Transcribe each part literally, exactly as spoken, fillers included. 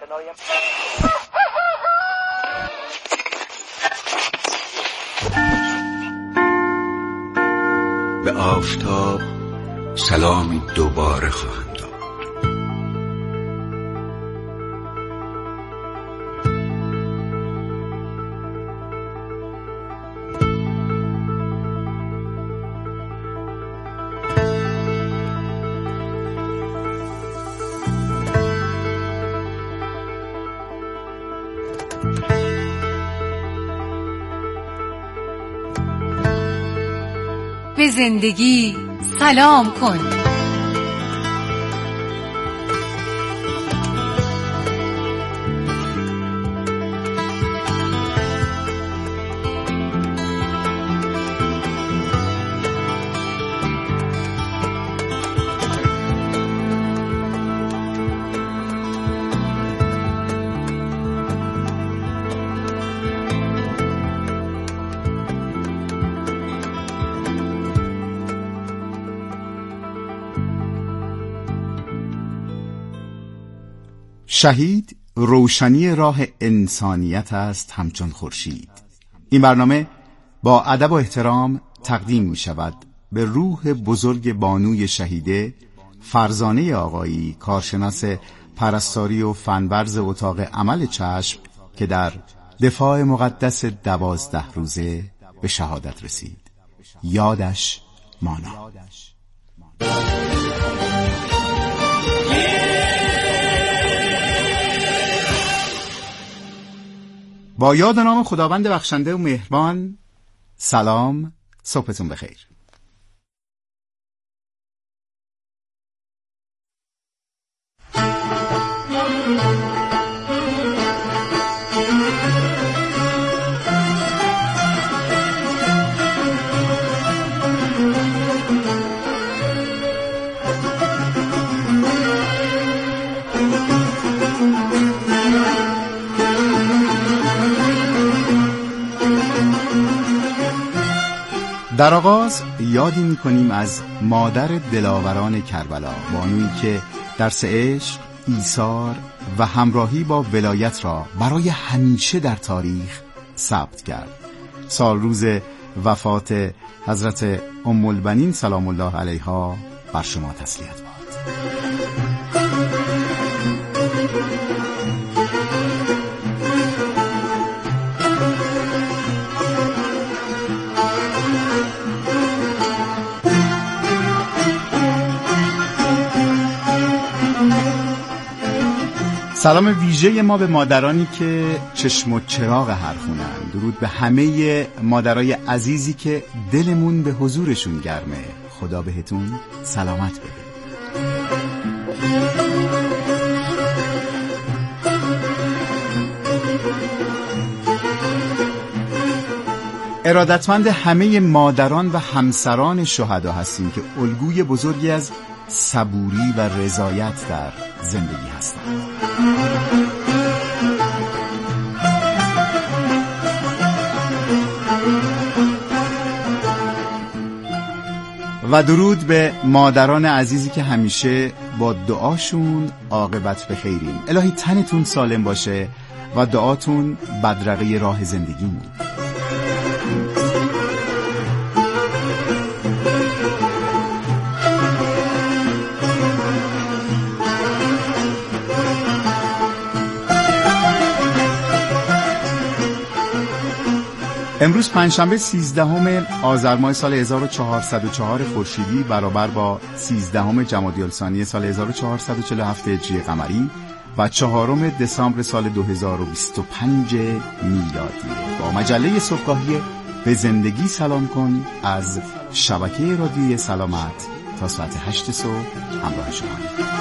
آشنایم. به آفتاب سلامی دوباره خواهم داد. به زندگی سلام کن. شهید روشنی راه انسانیت است همچون خورشید. این برنامه با ادب و احترام تقدیم می شود به روح بزرگ بانوی شهیده فرزانه آقایی، کارشناس پرستاری و فنورز اتاق عمل چشم که در دفاع مقدس دوازده روزه به شهادت رسید. یادش مانا. با یاد و نام خداوند بخشنده و مهربان. سلام، صبحتون بخیر. در آغاز یادی می‌کنیم از مادر دلاوران کربلا، بانویی که درس عشق، ایثار و همراهی با ولایت را برای همیشه در تاریخ ثبت کرد. سال روز وفات حضرت ام البنین سلام الله علیها بر شما تسلیت باد. سلام ویژه ما به مادرانی که چشم و چراغ هر خونه‌اند. درود به همه مادرای عزیزی که دلمون به حضورشون گرمه. خدا بهتون سلامت بده. ارادتمند همه مادران و همسران شهدا هستیم که الگوی بزرگی از صبوری و رضایت در زندگی هستند. و درود به مادران عزیزی که همیشه با دعاشون عاقبت به خیریم. الهی تنتون سالم باشه و دعاتون بدرقه راه زندگیمون. امروز پنجشنبه سیزدهم آذر ماه سال هزار و چهارصد و چهار خورشیدی برابر با سیزدهم جمادی الثانی سال هزار و چهارصد و چهل و هفت هجری قمری و چهارم دسامبر سال دو هزار و بیست و پنج میلادی. با مجله صبحگاهی به زندگی سلام کن از شبکه رادیوی سلامت تا ساعت هشت صبح همراه شما.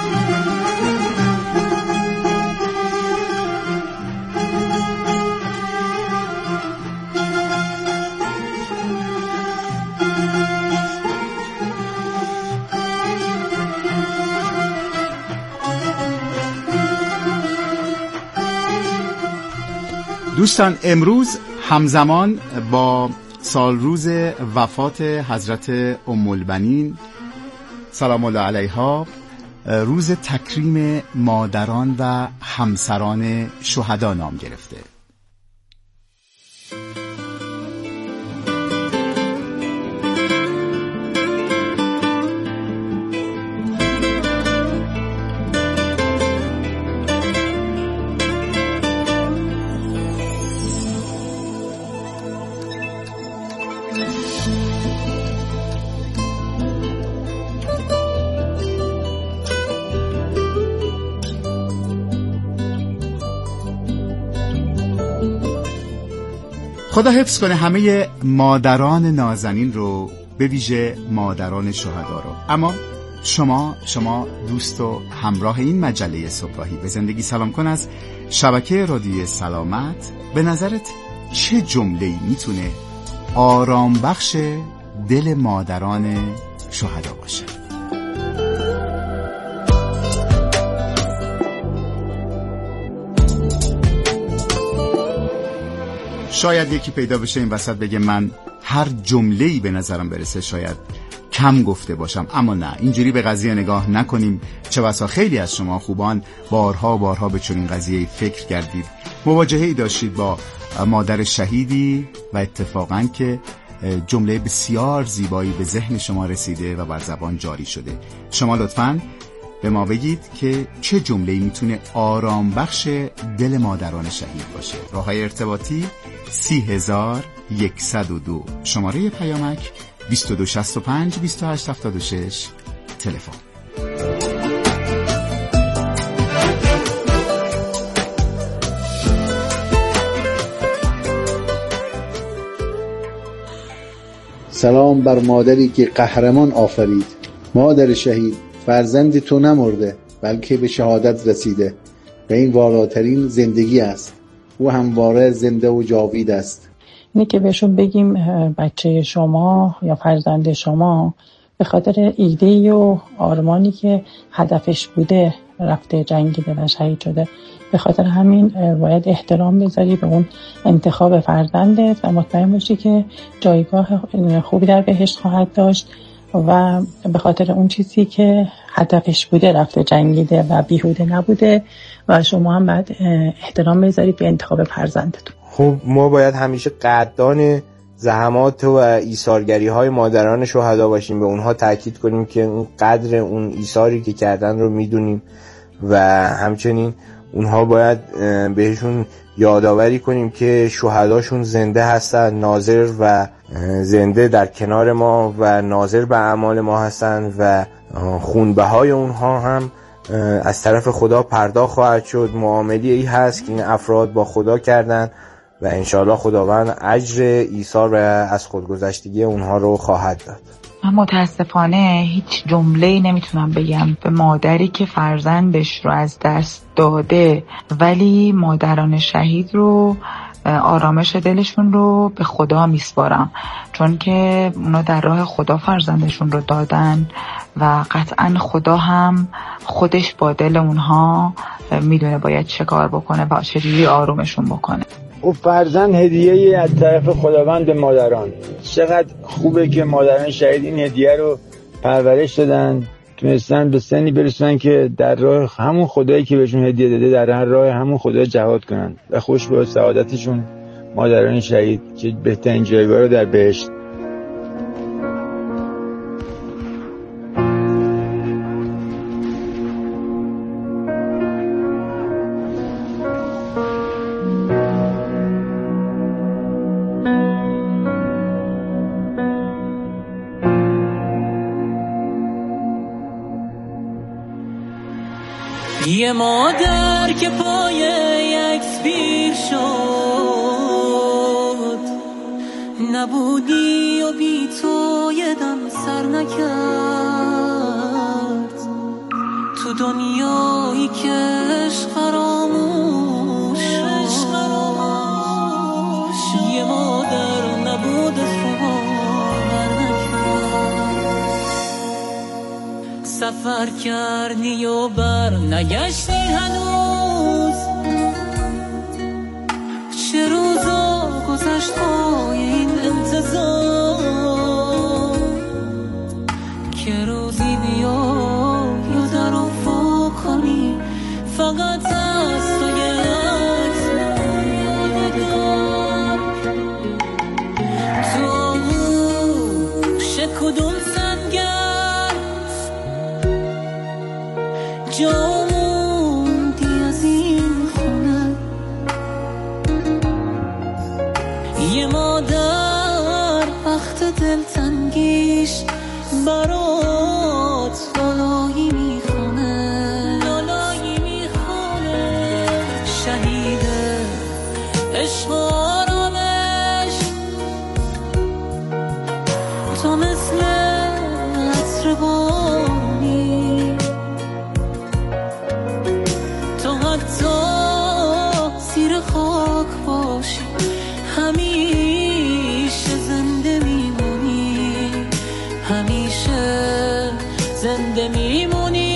دوستان، امروز همزمان با سال روز وفات حضرت ام البنین سلام الله علیها روز تکریم مادران و همسران شهدا نام گرفته. خدا حفظ کنه همه مادران نازنین رو، به ویژه مادران شهدا رو. اما شما شما دوست و همراه این مجله صبحگاهی به زندگی سلام کن از شبکه رادیوی سلامت، به نظرت چه جمله‌ای میتونه آرام بخش دل مادران شهدا باشه؟ شاید یکی پیدا بشه این وسط بگه من هر جمله‌ای به نظرم برسه شاید کم گفته باشم، اما نه، اینجوری به قضیه نگاه نکنیم. چه بسا خیلی از شما خوبان بارها بارها به چنین قضیه فکر کردید، مواجهه‌ای داشتید با مادر شهیدی و اتفاقاً که جمله بسیار زیبایی به ذهن شما رسیده و بر زبان جاری شده. شما لطفاً به ما بگید که چه جمله‌ای میتونه آرام بخش دل مادران شهید باشه. راه‌های ارتباطی سی هزار یکصد و دو، شماره پیامک بیست و دو شصت و پنج بیست و هشت هفتاد و شش، تلفن. سلام بر مادری که قهرمان آفرید. مادر شهید، فرزند تو نمرده بلکه به شهادت رسیده و این والاترین زندگی است. او همواره زنده و جاوید است. اینه که بهشون بگیم بچه شما یا فرزند شما به خاطر ایده و آرمانی که هدفش بوده رفته جنگیده و شهید شده، به خاطر همین باید احترام بذاری به اون انتخاب فرزندت و مطمئن باشی که جایگاه خوبی در بهشت خواهد داشت و به خاطر اون چیزی که هدفش بوده رفته جنگیده و بیهوده نبوده و شما هم باید احترام بذارید به انتخاب فرزندتون. خب ما باید همیشه قدردان زحمات و ایثارگری های مادران شهدا باشیم، به اونها تاکید کنیم که اون قدر اون ایثاری که کردن رو میدونیم و همچنین اونها باید بهشون یادآوری کنیم که شهداشون زنده هستن، ناظر و زنده در کنار ما و ناظر به اعمال ما هستن و خونبهای اونها هم از طرف خدا پرداخت خواهد شد. معامله ای هست که این افراد با خدا کردن و انشاءالله خداوند اجر ایثار و از خودگذشتگی اونها رو خواهد داد. من متاسفانه هیچ جمله‌ای نمیتونم بگم به مادری که فرزندش رو از دست داده ولی مادران شهید رو آرامش دلشون رو به خدا میسپارم، چون که اونا در راه خدا فرزندشون رو دادن و قطعا خدا هم خودش با دل اونها میدونه باید چه کار بکنه و چجوری آرومشون بکنه. او فرزند هدیه‌ای از طرف خداوند به مادران. چقدر خوبه که مادران شهید این هدیه رو پرورش دادن، تونستن به سنی برسونن که در راه همون خدایی که بهشون هدیه داده در راه همون خدا جهاد کنن و خوش به سعادتشون مادران شهید که بهترین جایگاه رو در بهشت. یه مادر که پای یک پیر شد، نبودی و بی تو یه دم سر نکرد، تو دنیایی که عشق فراموش شد. یه مادر نبود تو بر نکرد، سفر کردی و بر نگشتی هنوز، چه روزا گذشت با این انتظار که روزی بیای و در فقط از تو یه عکس یادگار تو آغوش کدوم سنگر جا موندی از این خونه یه مادر وقت دلتنگیش برات لالایی میخونه لالایی میخونه شهید عشق و آرامش تو مثل عطر بارونی تو حتی زیر خاک باشی همیشه زنده میمونی همیشه زنده میمونی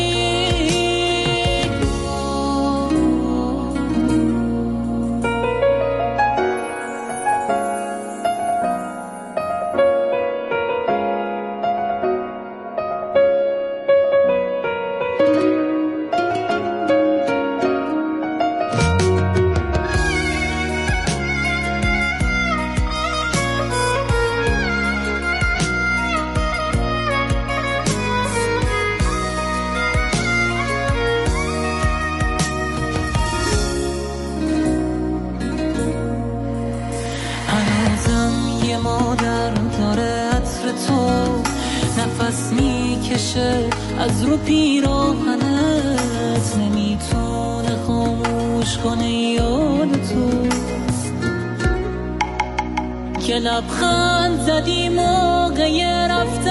نفس میکشه از رو پیراهنت نمیتونه خاموش کنه یاد تو که لبخند زدی موقع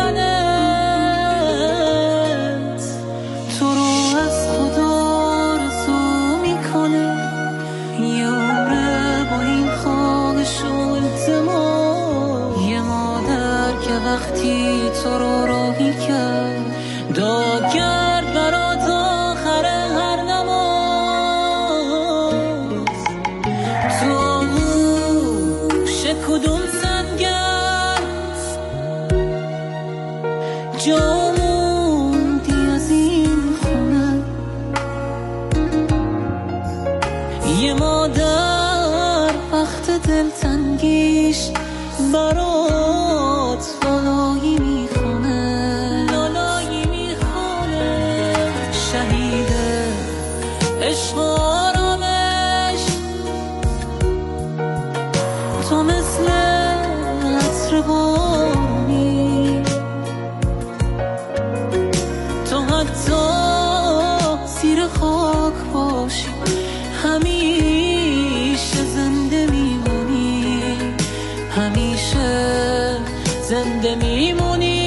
رفتنت تو رو از خدا رسو میکنه یه عمره با این خواهش و التماس یه مادر که وقتی تو رو راهی کرد دعا کرد برات آخر هر نماز تو آغوش کدوم سنگر جا موندی از این خونه یه مادر وقت دلتنگیش برات لالایی میخونه لالایی میخونه شهید عشق و آرامش تو مثل عطر بارونی تو حتی زیر خاک باشی همیشه زنده میمونی همیشه زنده میمونی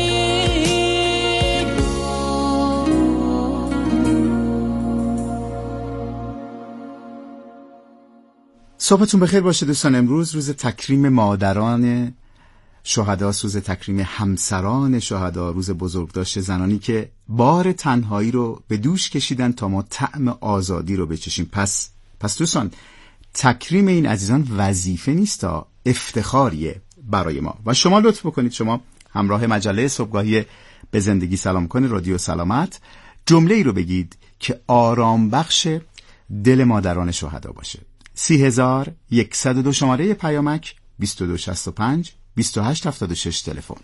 صبحتون بخیر باشه دوستان. امروز روز تکریم مادران شهدا، روز تکریم همسران شهدا، روز بزرگداشت زنانی که بار تنهایی رو به دوش کشیدن تا ما طعم آزادی رو بچشیم. پس پس دوستان تکریم این عزیزان وظیفه نیست تا افتخاریه برای ما و شما لطف بکنید شما همراه مجله صبحگاهی به زندگی سلام کنه رادیو سلامت جمله ای رو بگید که آرام بخش دل مادران شهدا باشه. سی هزار یکصد و دو شماره پیامک، بیست و دو شصت و پنج بیست و هشت هفتاد و شش تلفن.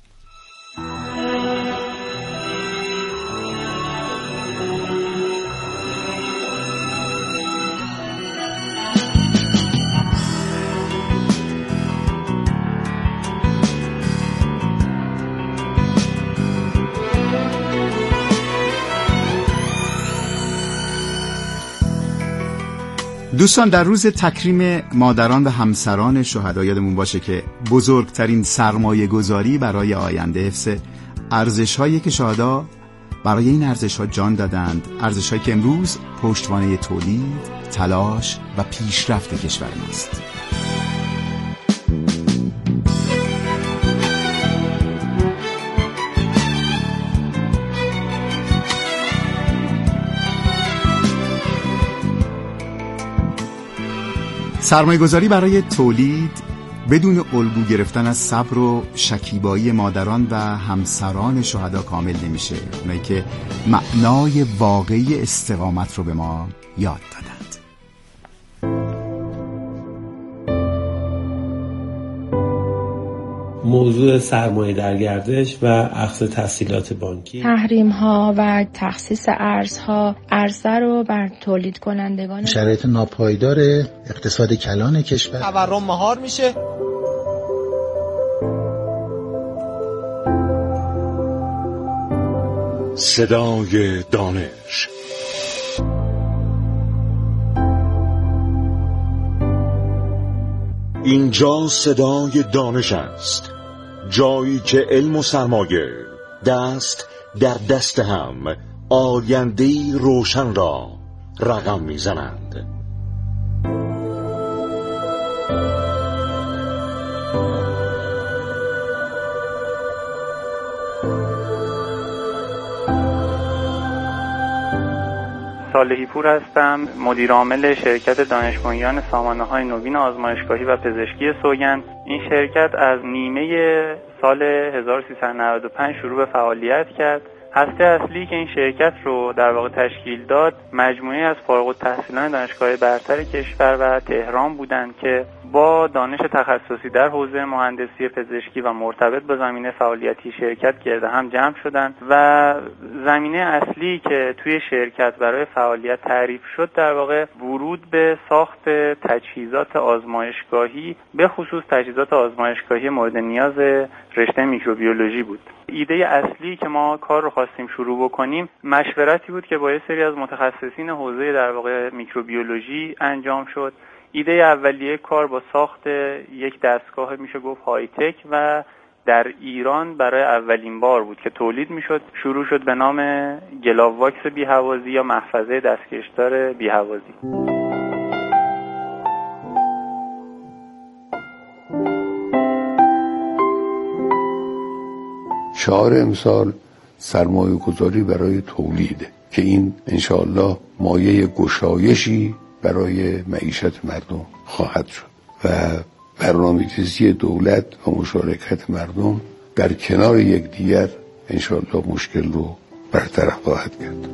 دوستان در روز تکریم مادران و همسران شهدا یادمون باشه که بزرگترین سرمایه گذاری برای آینده حفظ ارزش‌هایی که شهدا برای این ارزش‌ها جان دادند، ارزش‌هایی که امروز پشتوانه تولید، تلاش و پیشرفت کشور ماست. سرمایه گذاری برای تولید بدون الگو گرفتن از صبر و شکیبایی مادران و همسران شهدا کامل نمیشه. اونایی که معنای واقعی استقامت رو به ما یاد دادند. موضوع سرمایه در گردش و اخذ تسهیلات بانکی، تحریم ها و تخصیص ارزها، عرضه رو بر تولید کنندگان، شرایط ناپایدار اقتصاد کلان کشور، تورم مهار میشه. صدای دانش. اینجا صدای دانش است، جایی که علم و سرمایه دست در دست هم آینده‌ای روشن را رقم میزنند. صالحی پور هستم، مدیر عامل شرکت دانش بنیان سامانه‌های نوین آزمایشگاهی و پزشکی سوگند. این شرکت از نیمه سال هزار و سیصد و نود و پنج شروع به فعالیت کرد. هسته اصلی که این شرکت رو در واقع تشکیل داد مجموعه از فارغ التحصیلان دانشگاه برتر کشور و تهران بودند که با دانش تخصصی در حوزه مهندسی پزشکی و مرتبط با زمینه فعالیتی شرکت گرد هم جمع شدند و زمینه اصلی که توی شرکت برای فعالیت تعریف شد در واقع ورود به ساخت تجهیزات آزمایشگاهی، به خصوص تجهیزات آزمایشگاهی مورد نیاز رشته میکروبیولوژی بود. ایده اصلی که ما کار رو خواستیم شروع بکنیم مشورتی بود که با یه سری از متخصصین حوزه در واقع میکروبیولوژی انجام شد. ایده اولیه کار با ساخت یک دستگاه میشه گفت های تک و در ایران برای اولین بار بود که تولید میشد. شروع شد به نام گلاوواکس بی‌هوازی یا محفظه دستکشدار بی‌هوازی. شعار امسال سرمایه گذاری برای تولیده که این انشاءالله مایه گشایشی برای معیشت مردم خواهد شد و برنامه‌ریزی دولت و مشارکت مردم در کنار یکدیگر انشاءالله مشکل رو برطرف خواهد کرد.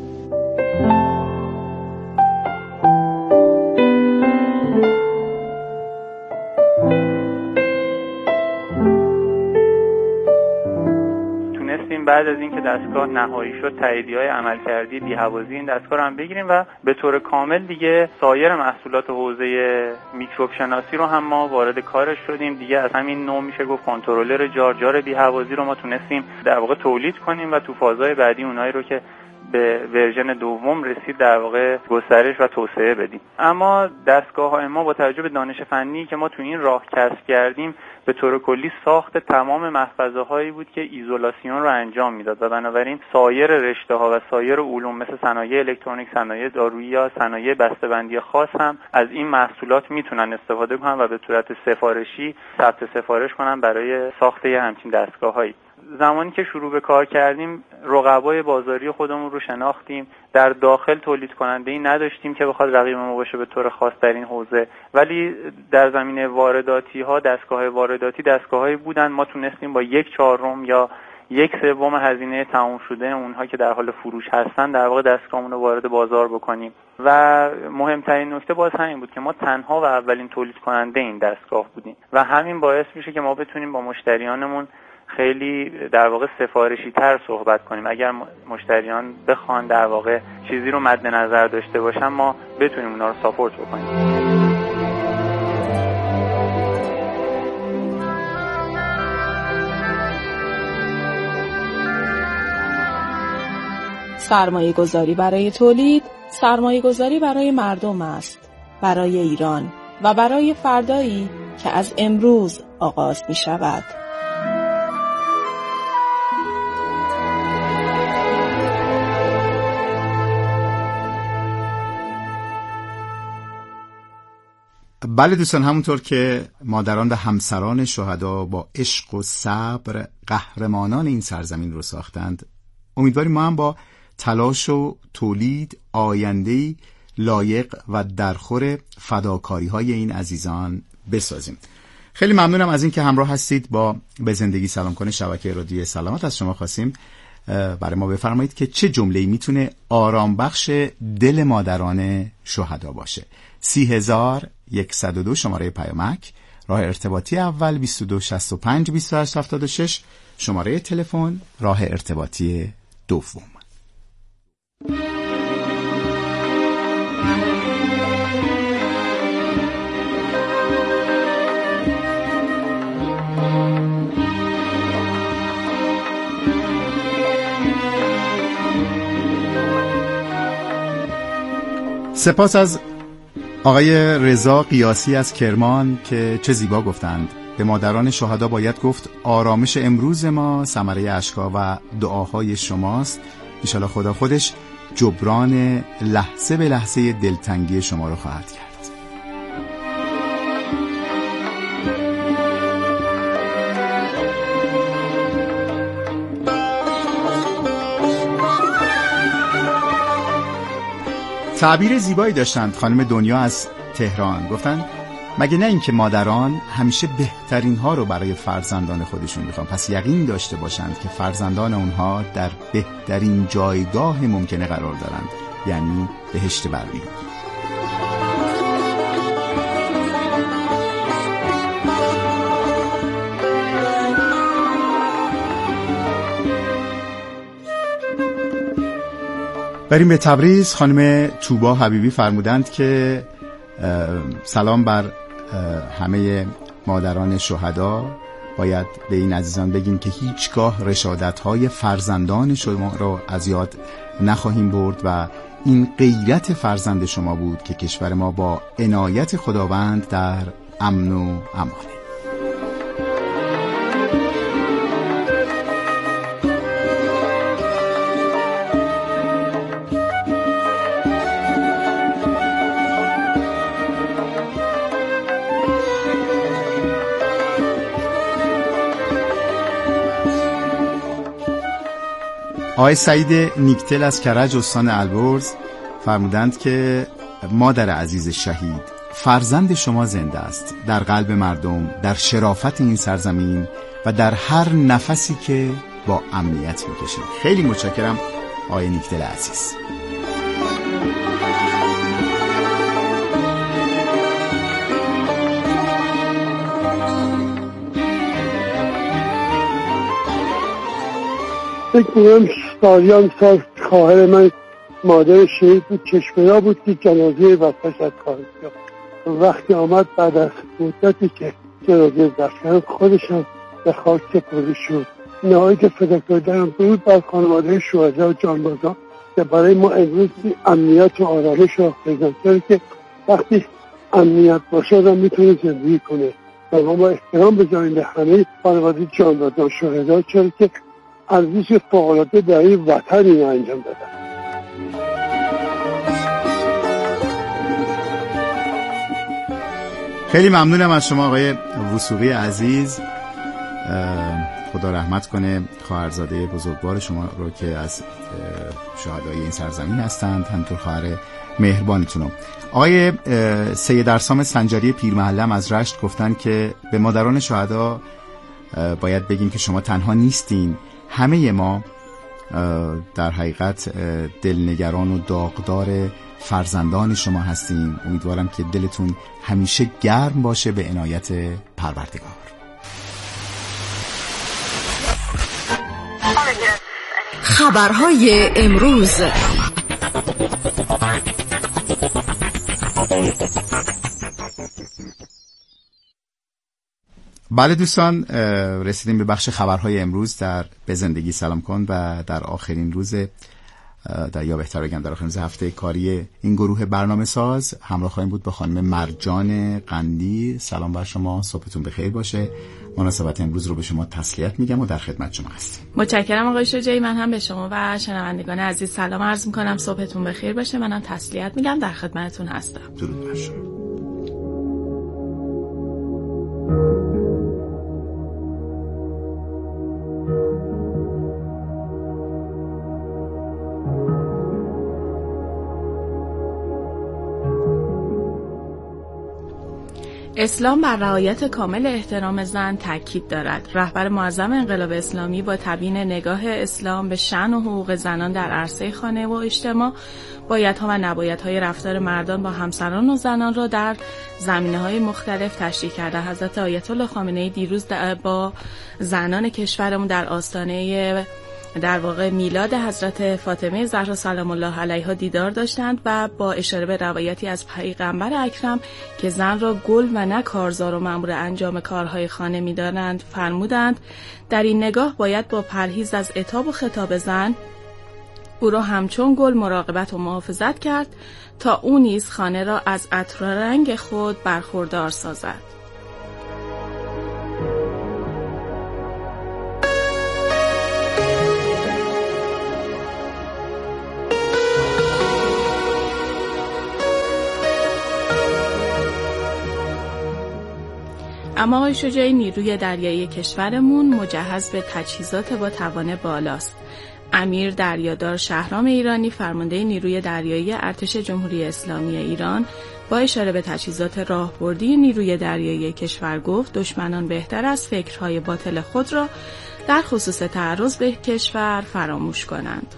بعد از اینکه دستگاه نهایی شد تاییدیه‌های عملکردی بی‌هوازی این دستگاه رو هم بگیریم و به طور کامل دیگه سایر محصولات حوزه میکروب شناسی رو هم ما وارد کارش شدیم. دیگه از همین نوع میشه گفت کنترلر جار جار بی‌هوازی رو ما تونستیم در واقع تولید کنیم و تو فازهای بعدی اونایی رو که به ورژن دوم رسید در واقع گسترش و توسعه بدیم. اما دستگاه‌های ما با توجه به دانش فنی که ما تو این راه کسب کردیم به طور کلی ساخت تمام محفظه‌هایی بود که ایزولاسیون رو انجام میداد و بنابراین سایر رشته‌ها و سایر علوم مثل صنایع الکترونیک، صنایع دارویی یا صنایع بسته‌بندی خاص هم از این محصولات میتونن استفاده کنن و به صورت سفارشی ثبت سفارش کنن برای ساخت یه همچین دستگاه‌هایی. زمانی که شروع به کار کردیم رقبای بازاری خودمون رو شناختیم. در داخل تولید کننده‌ای نداشتیم که بخواد رقیب ما باشه به طور خاص در این حوزه، ولی در زمینه وارداتی ها دستگاه وارداتی دستگاه‌هایی بودن ما تونستیم با یک چهارم یا یک سوم هزینه تمام شده اونها که در حال فروش هستن در واقع دستگاهمون رو وارد بازار بکنیم. و مهمترین نکته باز همین بود که ما تنها و اولین تولید کننده این دستگاه بودیم و همین باعث میشه که ما بتونیم با مشتریانمون خیلی در واقع سفارشی تر صحبت کنیم. اگر مشتریان بخوان در واقع چیزی رو مد نظر داشته باشن ما بتونیم اونا رو ساپورت بکنیم. سرمایه گذاری برای تولید، سرمایه گذاری برای مردم است، برای ایران و برای فردایی که از امروز آغاز می شود. بله دوستان، همونطور که مادران و همسران شهدا با عشق و صبر قهرمانان این سرزمین رو ساختند، امیدواریم ما هم با تلاش و تولید آینده‌ای لایق و درخور فداکاری‌های این عزیزان بسازیم. خیلی ممنونم از این که همراه هستید. با به زندگی سلام کنه شبکه رادیوی سلامت از شما خواستیم برای ما بفرمایید که چه جمله‌ای میتونه آرام بخش دل مادران شهدا باشه. سی هزار یکصد و دو شماره پیامک، راه ارتباطی اول بیست و دو شصت و پنج بیست و هشت هفتاد و شش، شماره تلفن راه ارتباطی دوم. سپاس از آقای رضا قیاسی از کرمان که چه زیبا گفتند. به مادران شهدا باید گفت آرامش امروز ما ثمره اشک‌ها و دعاهای شماست. ان شاءالله خدا خودش جبران لحظه به لحظه دلتنگی شما رو خواهد کرد. تعبیر زیبایی داشتند خانم دنیا از تهران. گفتن مگه نه اینکه مادران همیشه بهترین ها رو برای فرزندان خودشون میخوان، پس یقین داشته باشند که فرزندان اونها در بهترین جایگاه ممکنه قرار دارند، یعنی بهشت برقی. بریم به تبریز. خانم توبا حبیبی فرمودند که سلام بر همه مادران شهدا. باید به این عزیزان بگیم که هیچگاه رشادت‌های فرزندان شما رو از یاد نخواهیم برد و این غیرت فرزند شما بود که کشور ما با عنایت خداوند در امن و امانه. آقای سعید نیکتل از کرج استان البرز فرمودند که مادر عزیز شهید، فرزند شما زنده است در قلب مردم، در شرافت این سرزمین و در هر نفسی که با امنیت میکشید. خیلی متشکرم آقای نیکتل عزیز. فکر می‌کنم سالیان سال خواهر من مادر شهید بود، چشمه‌ها بود که جنازه وفاش از کارش یافت. وقتی آمد بعد از مدتی که جنازه دفتر خودش هم به خاک سپرده شد. نهایت فداکاری دارم درود بر خانواده شهدا و جانبازان که برای ما امروز امنیت و آرامش را پیدا کرده که وقتی امنیت باشه آدم میتونه زندگی کنه و ما با احترام بذاریم به همه خانواده جانبازان شهدا، چرا که ارزش فوق‌العاده در این وطن اینو انجام دادن. خیلی ممنونم از شما آقای وثوقی عزیز. خدا رحمت کنه خواهرزاده بزرگوار شما رو که از شهدای این سرزمین هستند، همینطور خواهر مهربانتون رو. آقای سید ارسام سنجاری پیرمحلم از رشت گفتن که به مادران شهدا باید بگیم که شما تنها نیستین، همه ما در حقیقت دلنگران و داغدار فرزندان شما هستیم. امیدوارم که دلتون همیشه گرم باشه به عنایت پروردگار. خبرهای امروز. بله دوستان، رسیدیم به بخش خبرهای امروز در به زندگی سلام کن و در آخرین روز در یا بهتر بگم در آخرین روز هفته کاری این گروه برنامه ساز همراه خواهیم بود با خانم مرجان قندی. سلام بر شما، صبحتون بخیر باشه. مناسبت امروز رو به شما تسلیت میگم و در خدمت شما هستیم. متشکرم آقای شجاعی. من هم به شما و شنوندگان عزیز سلام عرض میکنم، صبحتون بخیر باشه. منم تسلیت میگم، در خدمتتون هستم. درود بر شما. اسلام بر رعایت کامل احترام زن تاکید دارد. رهبر معظم انقلاب اسلامی با تبیین نگاه اسلام به شأن و حقوق زنان در عرصه خانه و اجتماع، بایدها و نبایدهای رفتار مردان با همسران و زنان را در زمینه‌های مختلف تشریح کرده. حضرت آیت الله خامنه‌ای دیروز با زنان کشورمون در آستانه در واقع میلاد حضرت فاطمه زهرا سلام الله علیها دیدار داشتند و با اشاره به روایتی از پیغمبر اکرم که زن را گل و نه کارزار و مأمور انجام کارهای خانه می‌دانند فرمودند در این نگاه باید با پرهیز از عتاب و خطاب زن او را همچون گل مراقبت و محافظت کرد تا او نیز خانه را از عطر و رنگ خود برخوردار سازد. اما آقای شجاعی، نیروی دریایی کشورمون مجهز به تجهیزات با توان بالاست. امیر دریادار شهرام ایرانی، فرمانده نیروی دریایی ارتش جمهوری اسلامی ایران، با اشاره به تجهیزات راهبردی نیروی دریایی کشور گفت دشمنان بهتر از فکرهای باطل خود را در خصوص تعرض به کشور فراموش کنند.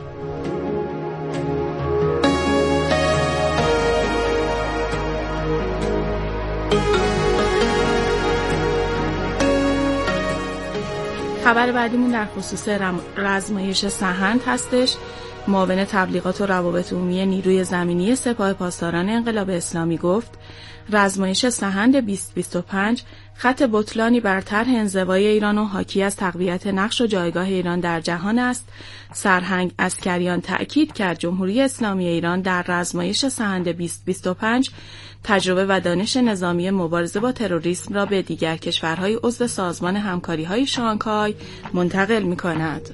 خبر بعدیمون در خصوص رزمایش سحند هستش. معاون تبلیغات و روابط عمومی نیروی زمینی سپاه پاسداران انقلاب اسلامی گفت رزمایش سحند بیست بیست و پنج خط بطلانی بر طرح انزوای ایران و حاکی از تقویت نقش و جایگاه ایران در جهان است. سرهنگ عسکریان تأکید کرد جمهوری اسلامی ایران در رزمایش سحند بیست بیست و پنج تجربه و دانش نظامی مبارزه با تروریسم را به دیگر کشورهای عضو سازمان همکاری‌های شانگهای منتقل می‌کند.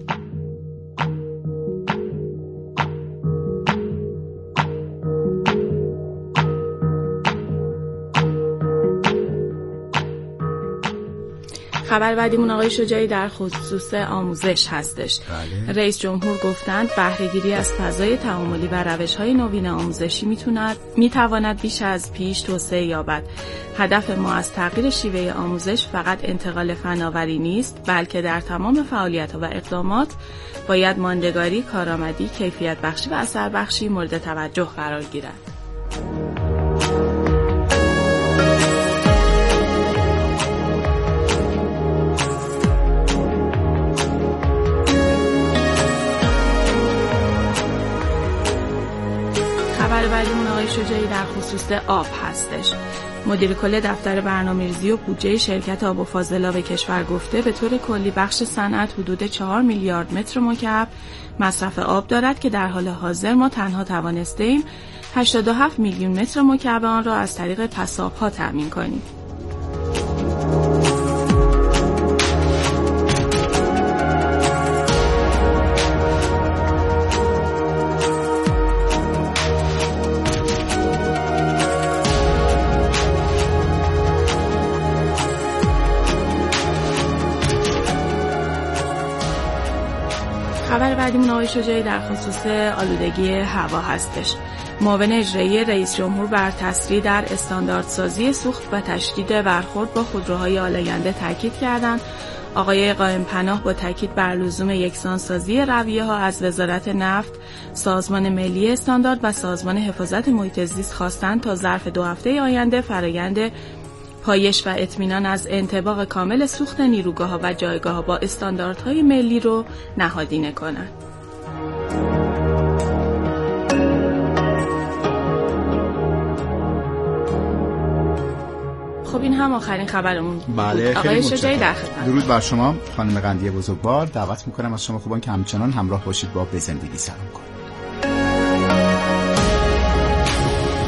خبر بعدیمون آقای شجاعی در خصوص آموزش هستش. بله. رئیس جمهور گفتند بهره‌گیری از فضای تعاملی و روش‌های نوین آموزشی میتواند میتواند بیش از پیش توسعه یابد. هدف ما از تغییر شیوه آموزش فقط انتقال فناوری نیست، بلکه در تمام فعالیت‌ها و اقدامات باید ماندگاری، کارآمدی، کیفیت بخشی و اثر بخشی مورد توجه قرار گیرد. خبر بعدیمون آقای شجاعی در خصوص آب هستش. مدیر کل دفتر برنامه‌ریزی و بودجه شرکت آب و فاضلاب کشور گفته به طور کلی بخش صنعت حدود چهار میلیارد متر مکعب مصرف آب دارد که در حال حاضر ما تنها توانستیم هشتاد و هفت میلیون متر مکعب آن را از طریق پساب‌ها تأمین کنیم. خبر بعدیمون آقای شجاعی در خصوص آلودگی هوا هستش. معاون اجرایی رئیس جمهور بر تسریع در استانداردسازی سوخت و تشدید برخورد با خودروهای آلاینده تاکید کردند. آقای قائم پناه با تاکید بر لزوم یکسانسازی رویه‌ها از وزارت نفت، سازمان ملی استاندارد و سازمان حفاظت محیط زیست خواستند تا ظرف دو هفته آینده فرآیند پایش و اطمینان از انطباق کامل سوخت نیروگاه‌ها و جایگاه‌ها با استانداردهای ملی رو نهادینه کنند. خب این هم آخرین خبرمون. بله، آقای شجاعی در خدمت. درود بر شما خانم قندی بزرگوار. دعوت می‌کنم از شما خوبان که همچنان همراه باشید با به زندگی سلام کنید.